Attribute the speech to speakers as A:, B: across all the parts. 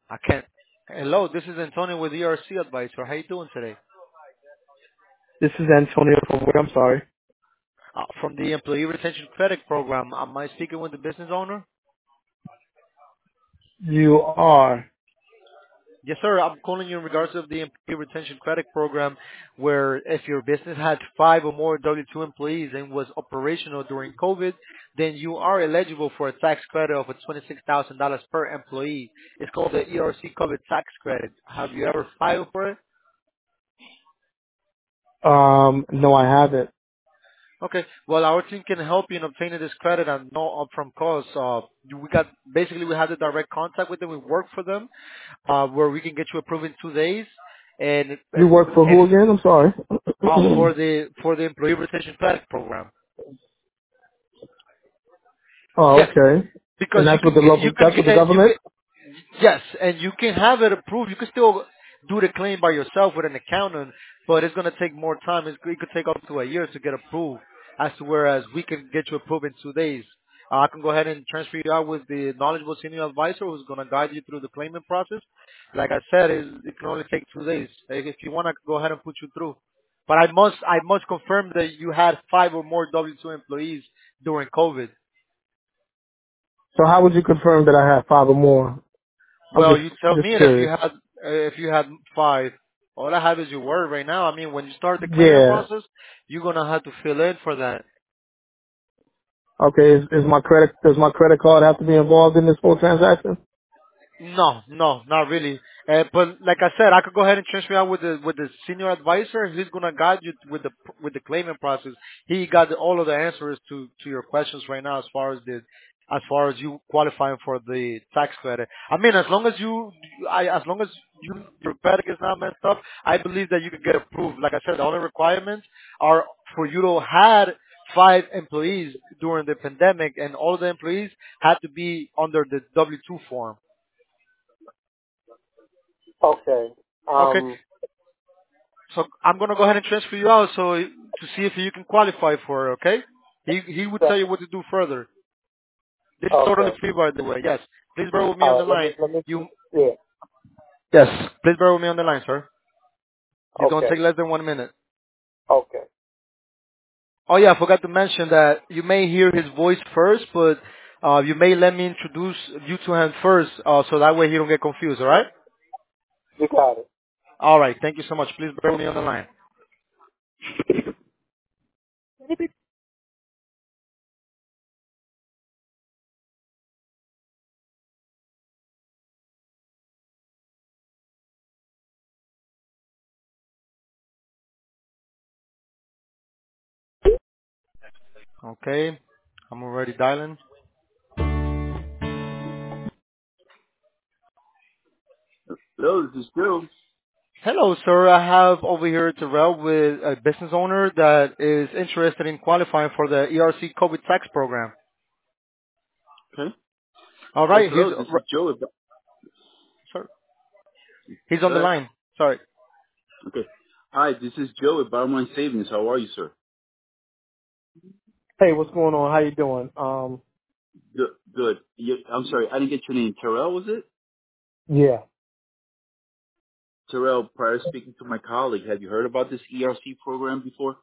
A: I can't. Hello, this is Antonio with ERC Advisor. How you doing today?
B: This is Antonio from where? I'm sorry.
A: From the Employee Retention Credit Program. Am I speaking with the business owner?
B: You are.
A: Yes, sir. I'm calling you in regards of the Employee Retention Credit Program, where if your business had five or more W-2 employees and was operational during COVID, then you are eligible for a tax credit of $26,000 per employee. It's called the ERC COVID Tax Credit. Have you ever filed for it?
B: No, I haven't.
A: Okay. Well, our team can help you in obtaining this credit at no upfront cost. We have the direct contact with them. We work for them, where we can get you approved in 2 days, and
B: You work for
A: if
B: who again? I'm sorry.
A: for the employee retention credit program.
B: Oh,
A: Yes,
B: okay.
A: because
B: And that's what the local. That's what the
A: you
B: government.
A: can yes, and you can have it approved. You can still do the claim by yourself with an accountant, but it's going to take more time. It could take up to a year to get approved, as to whereas we can get you approved in 2 days. I can go ahead and transfer you out with the knowledgeable senior advisor who's going to guide you through the claiming process. Like I said, it can only take 2 days. If you want, I can go ahead and put you through. But I must confirm that you had five or more W-2 employees during COVID.
B: So how would you confirm that I have five or more? I'm
A: Well, you tell
B: just
A: me it
B: curious.
A: if you had five. All I have is your word right now. I mean, when you start the claiming
B: Yeah.
A: process, you're gonna have to fill in for that.
B: Okay. Is my credit? Does my credit card have to be involved in this whole transaction?
A: No, no, not really. But like I said, I could go ahead and transfer you out with the senior advisor. He's gonna guide you with the claiming process. He got all of the answers to your questions right now as far as you qualifying for the tax credit. I mean, as long as your credit is not messed up, I believe that you can get approved. Like I said, the only requirements are for you to had five employees during the pandemic, and all of the employees had to be under the W-2 form.
B: Okay.
A: Okay.
B: Um.
A: So I'm gonna go ahead and transfer you out to see if you can qualify for it. Okay. He would tell
B: so-
A: you what to do further. This is totally
B: Okay.
A: free, by the way. Yes. Please bear with me on
B: All
A: the
B: right. Let me.
A: line.
B: Let me.
A: You
B: Yeah.
A: yes. Please bear with me on the line, sir. It's gonna
B: Okay.
A: take less than 1 minute.
B: Okay.
A: Oh yeah, I forgot to mention that you may hear his voice first, but you may let me introduce you to him first, so that way he don't get confused. All right.
B: You got it.
A: All right. Thank you so much. Please bear with me on the line. Okay. I'm already dialing.
B: Hello, this is Drew.
A: Hello, sir. I have over here Terrell with a business owner that is interested in qualifying for the ERC COVID tax program.
B: Okay.
A: All
B: Yes,
A: right,
B: hello, this is Joe.
A: sir, he's on the
B: Good.
A: line. Sorry.
B: Okay. Hi, this is Joe at Bottom Savings. How are you, sir?
C: Hey, what's going on? How you doing?
B: Good. Good. I'm sorry, I didn't get your name. Terrell, was it?
C: Yeah.
B: Terrell, prior to speaking to my colleague, have you heard about this ERC program before?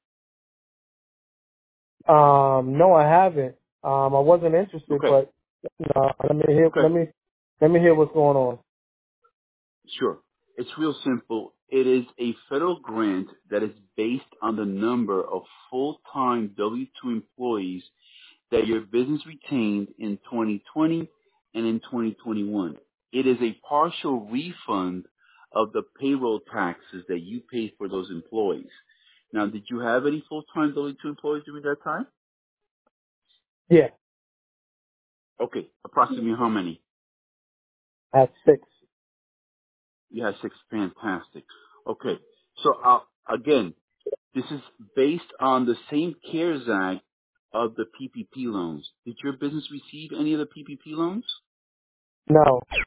C: No, I haven't. I wasn't interested,
B: Okay.
C: but let me hear.
B: Okay.
C: Let me hear what's going on.
B: Sure. It's real simple. It is a federal grant that is based on the number of full-time W-2 employees that your business retained in 2020 and in 2021. It is a partial refund of the payroll taxes that you paid for those employees. Now, did you have any full-time W-2 employees during that time?
C: Yeah,
B: Okay, approximately how many?
C: at 6.
B: You had six. Fantastic. Okay, so again, this is based on the same CARES Act of the PPP loans. Did your business receive any of the PPP loans?
C: No.